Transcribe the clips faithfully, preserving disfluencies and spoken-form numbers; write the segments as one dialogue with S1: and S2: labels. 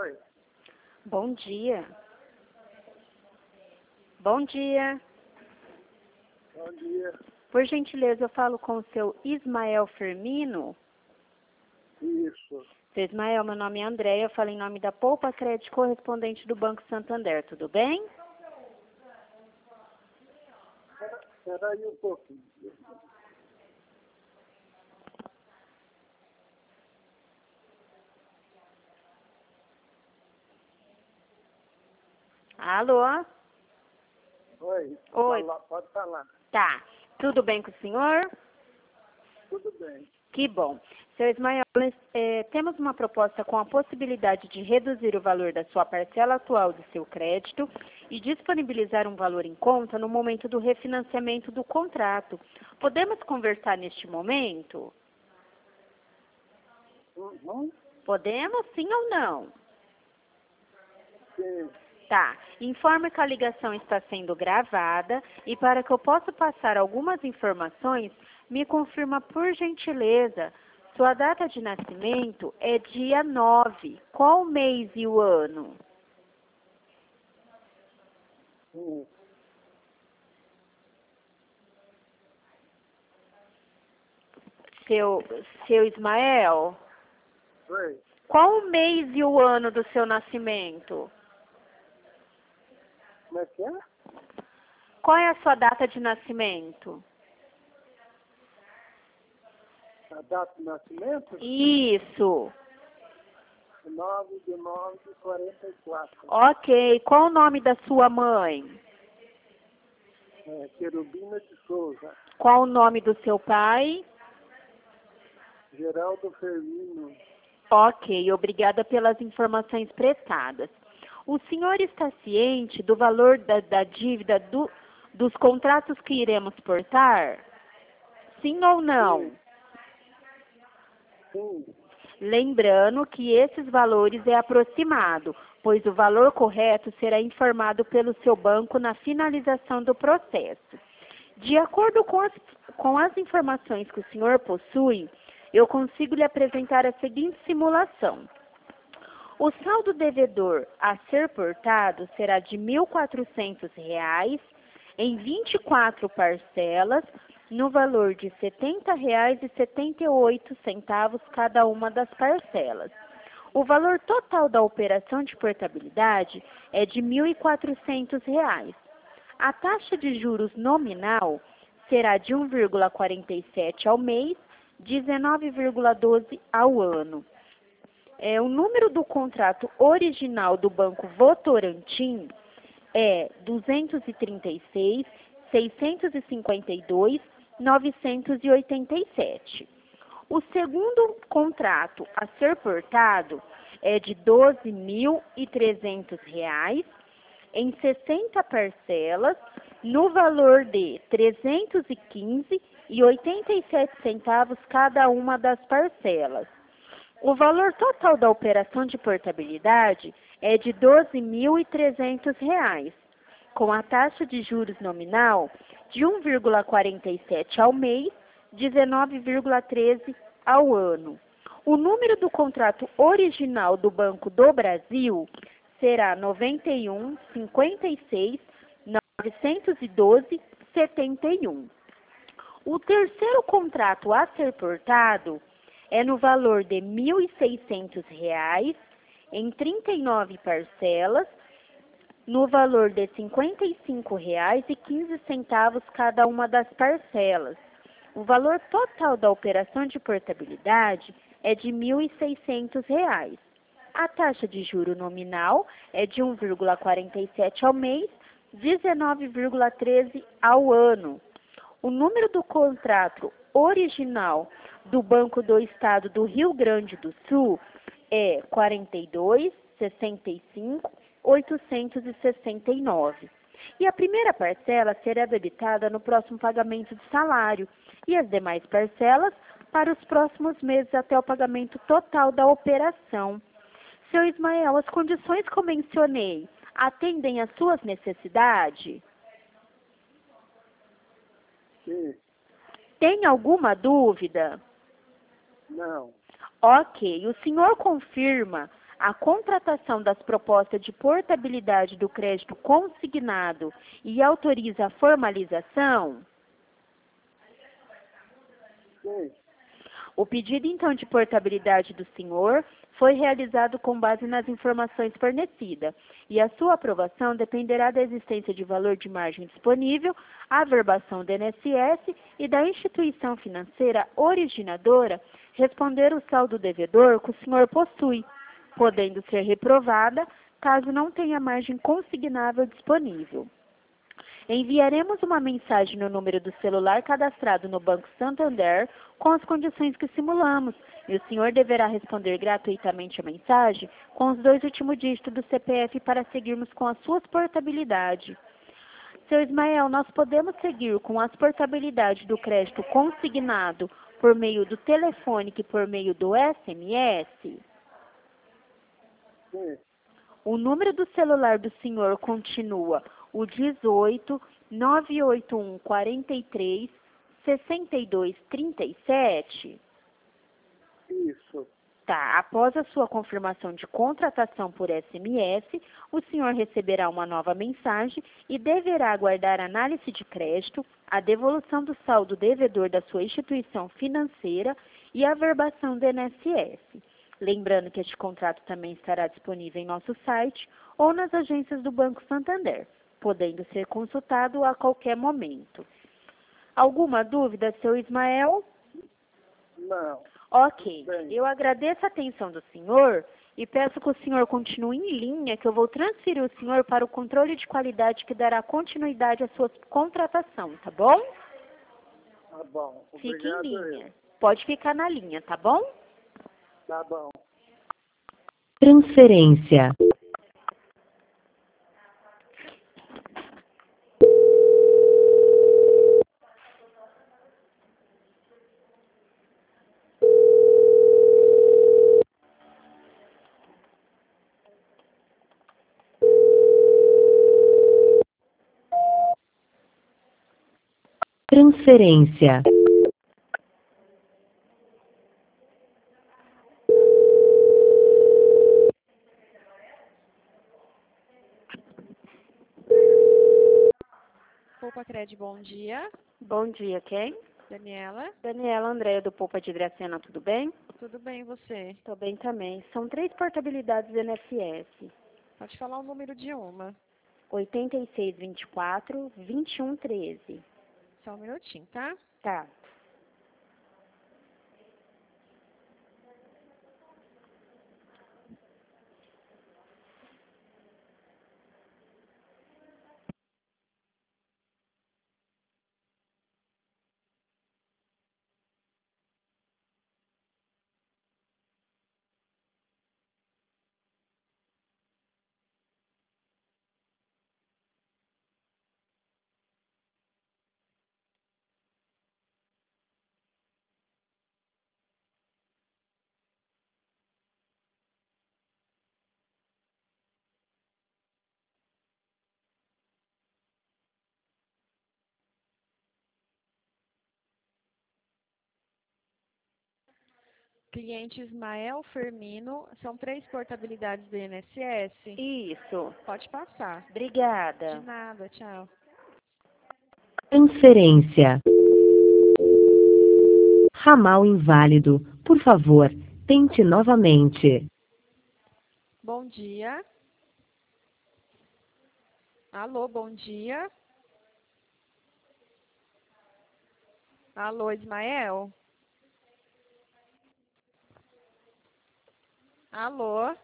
S1: Oi.
S2: Bom dia. Bom dia.
S1: Bom dia.
S2: Por gentileza, eu falo com o seu Ismael Firmino.
S1: Isso.
S2: Seu Ismael, meu nome é Andréia, eu falo em nome da Poupa Crédito correspondente do Banco Santander, tudo bem?
S1: Espera aí um pouquinho.
S2: Alô?
S1: Oi.
S2: Oi.
S1: Fala, pode falar.
S2: Tá. Tudo bem com o senhor?
S1: Tudo bem.
S2: Que bom. Seu Ismael, nós, é, temos uma proposta com a possibilidade de reduzir o valor da sua parcela atual do seu crédito e disponibilizar um valor em conta no momento do refinanciamento do contrato. Podemos conversar neste momento?
S1: Uhum.
S2: Podemos, sim ou não?
S1: Sim.
S2: Tá. Informe que a ligação está sendo gravada e para que eu possa passar algumas informações, me confirma por gentileza. Sua data de nascimento é dia nove. Qual o mês e o ano?
S1: Sim.
S2: Seu, seu Ismael,
S1: Oi.
S2: qual o mês e o ano do seu nascimento?
S1: Como é que é?
S2: Qual é a sua data de nascimento?
S1: A data de nascimento?
S2: Isso.
S1: nove de nove de quarenta e quatro.
S2: Ok. Qual o nome da sua mãe?
S1: É, Querubina de Souza.
S2: Qual o nome do seu pai?
S1: Geraldo Firmino.
S2: Ok, obrigada pelas informações prestadas. O senhor está ciente do valor da, da dívida do, dos contratos que iremos portar? Sim ou não?
S1: Sim.
S2: Lembrando que esses valores é aproximado, pois o valor correto será informado pelo seu banco na finalização do processo. De acordo com as, com as informações que o senhor possui, eu consigo lhe apresentar a seguinte simulação. O saldo devedor a ser portado será de mil e quatrocentos reais em vinte e quatro parcelas, no valor de setenta reais e setenta e oito centavos cada uma das parcelas. O valor total da operação de portabilidade é de mil e quatrocentos reais. A taxa de juros nominal será de um vírgula quarenta e sete ao mês, dezenove vírgula doze ao ano. É, o número do contrato original do Banco Votorantim é duzentos e trinta e seis, seiscentos e cinquenta e dois, novecentos e oitenta e sete. O segundo contrato a ser portado é de doze mil e trezentos reais em sessenta parcelas, no valor de trezentos e quinze reais e oitenta e sete centavos cada uma das parcelas. O valor total da operação de portabilidade é de doze mil e trezentos reais, com a taxa de juros nominal de um vírgula quarenta e sete ao mês, dezenove vírgula treze ao ano. O número do contrato original do Banco do Brasil será noventa e um, cinquenta e seis, novecentos e doze, setenta e um. O terceiro contrato a ser portado é no valor de mil e seiscentos reais em trinta e nove parcelas, no valor de cinquenta e cinco reais e quinze centavos cada uma das parcelas. O valor total da operação de portabilidade é de mil e seiscentos reais. A taxa de juro nominal é de um vírgula quarenta e sete ao mês, dezenove vírgula treze ao ano. O número do contrato original do Banco do Estado do Rio Grande do Sul é quarenta e dois, sessenta e cinco, oitocentos e sessenta e nove. E a primeira parcela será debitada no próximo pagamento de salário e as demais parcelas para os próximos meses até o pagamento total da operação. Seu Ismael, as condições que eu mencionei atendem às suas necessidades?
S1: Sim.
S2: Tem alguma dúvida?
S1: Não.
S2: Ok, o senhor confirma a contratação das propostas de portabilidade do crédito consignado e autoriza a formalização?
S1: Sim.
S2: O pedido, então, de portabilidade do senhor foi realizado com base nas informações fornecidas e a sua aprovação dependerá da existência de valor de margem disponível, averbação do I N S S e da instituição financeira originadora responder o saldo devedor que o senhor possui, podendo ser reprovada caso não tenha margem consignável disponível. Enviaremos uma mensagem no número do celular cadastrado no Banco Santander com as condições que simulamos e o senhor deverá responder gratuitamente a mensagem com os dois últimos dígitos do C P F para seguirmos com as suas portabilidades. Seu Ismael, nós podemos seguir com as portabilidades do crédito consignado por meio do telefone e por meio do S M S?
S1: Sim.
S2: O número do celular do senhor continua o dezoito, nove oito um, quarenta e três, sessenta e dois, trinta e sete?
S1: Isso.
S2: Tá, após a sua confirmação de contratação por S M S, o senhor receberá uma nova mensagem e deverá aguardar análise de crédito, a devolução do saldo devedor da sua instituição financeira e a averbação do I N S S. Lembrando que este contrato também estará disponível em nosso site ou nas agências do Banco Santander, podendo ser consultado a qualquer momento. Alguma dúvida, seu Ismael?
S1: Não.
S2: Ok,
S1: Bem.
S2: eu agradeço a atenção do senhor e peço que o senhor continue em linha, que eu vou transferir o senhor para o controle de qualidade que dará continuidade à sua contratação, tá bom?
S1: Tá bom.
S2: Fique em
S1: Obrigado.
S2: linha. Pode ficar na linha, tá bom?
S1: Tá bom.
S3: Transferência. Transferência.
S4: Poupa Cred, bom dia.
S2: Bom dia, quem?
S4: Daniela,
S2: Daniela Andréia do Poupa de Dracena, tudo bem?
S4: tudo bem e você?
S2: Tô bem também. São três portabilidades do I N S S.
S4: Pode falar o número de uma.
S2: oitenta e seis, vinte e quatro, vinte e um, treze.
S4: Só um minutinho, tá?
S2: Tá.
S4: Cliente Ismael Firmino, são três portabilidades do I N S S.
S2: Isso.
S4: Pode passar. De
S2: Obrigada.
S4: nada, tchau.
S3: Transferência. Ramal inválido. Por favor, tente novamente.
S4: Bom dia. Alô, bom dia. Alô, Ismael? Alô?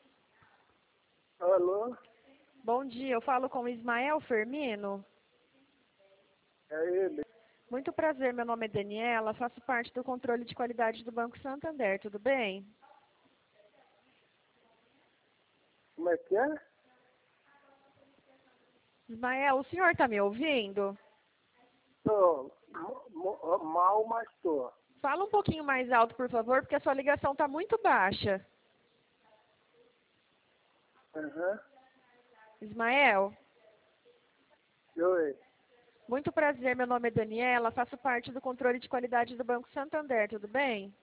S1: Alô?
S4: Bom dia, eu falo com o Ismael Firmino.
S1: É ele.
S4: Muito prazer, meu nome é Daniela, faço parte do controle de qualidade do Banco Santander, tudo bem?
S1: Como é que é?
S4: Ismael, o senhor está me ouvindo?
S1: Tô mo- mo- mal, mas tô.
S4: Fala um pouquinho mais alto, por favor, porque a sua ligação está muito baixa.
S1: Aham.
S4: Ismael,
S1: Oi.
S4: muito prazer, meu nome é Daniela, faço parte do controle de qualidade do Banco Santander, tudo bem?